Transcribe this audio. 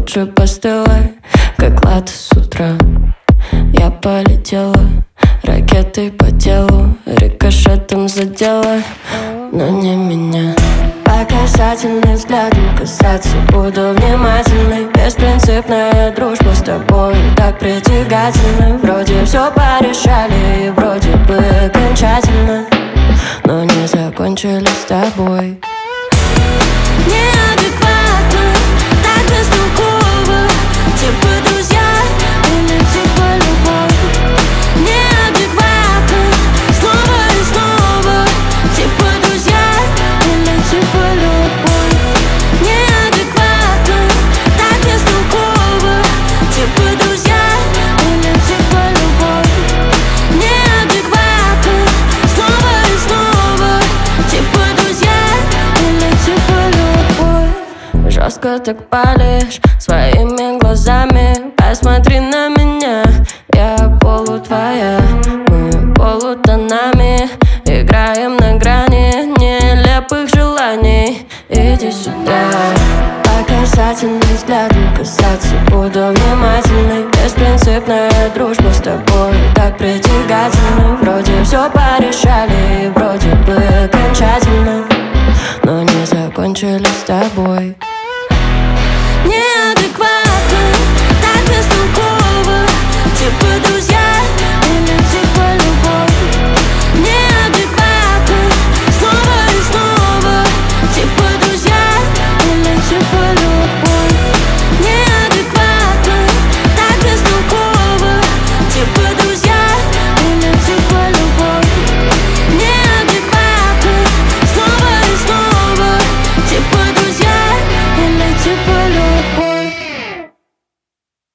тут же постылай, как лето с утра. Я полетела ракетой по телу, рикошетом задела, но не меня. По касательной взглядом касаться буду внимательной. Беспринципная дружба с тобой так притягательна. Вроде все порешали и вроде бы окончательно, но не закончили с тобой. Неадекватно, так бестолково, типа друзья или типа любовь. Неадекватно, снова и снова, типа друзья или типа любовь. Неадекватно, так бестолково, типа друзья или типа любовь. Неадекватно, снова и снова, типа друзья или типа любовь. Жестко так палишь своими глазами, посмотри на меня, я полутвоя. Мы полутонами играем на грани нелепых желаний. Иди сюда. По касательным взглядам касаться буду внимательной. Беспринципная дружба с тобой так притягательна. Вроде все порешали и вроде бы окончательно,